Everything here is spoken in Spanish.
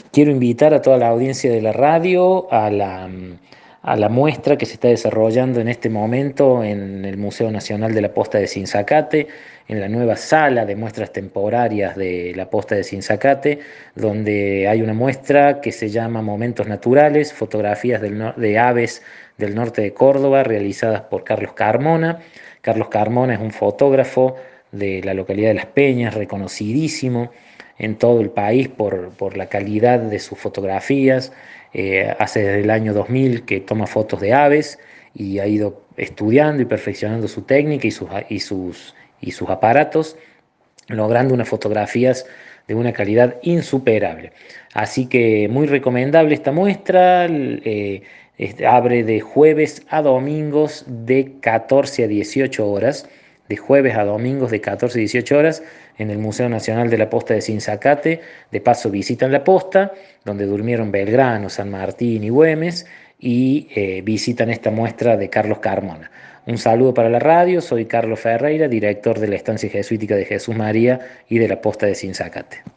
Quiero invitar a toda la audiencia de la radio a la muestra que se está desarrollando en este momento en el Museo Nacional de la Posta de Sinzacate, en la nueva sala de muestras temporarias de la Posta de Sinzacate, donde hay una muestra que se llama Momentos Naturales, fotografías de aves del norte de Córdoba, realizadas por Carlos Carmona. Carlos Carmona es un fotógrafo de la localidad de Las Peñas, reconocidísimo en todo el país por la calidad de sus fotografías. Hace desde el año 2000 que toma fotos de aves y ha ido estudiando y perfeccionando su técnica y sus aparatos, logrando unas fotografías de una calidad insuperable. Así que muy recomendable esta muestra. Abre de jueves a domingos de 14 a 18 horas. De jueves a domingos de 14 a 18 horas en el Museo Nacional de la Posta de Sinzacate. De paso visitan la posta, donde durmieron Belgrano, San Martín y Güemes, y visitan esta muestra de Carlos Carmona. Un saludo para la radio, soy Carlos Ferreira, director de la Estancia Jesuítica de Jesús María y de la Posta de Sinzacate.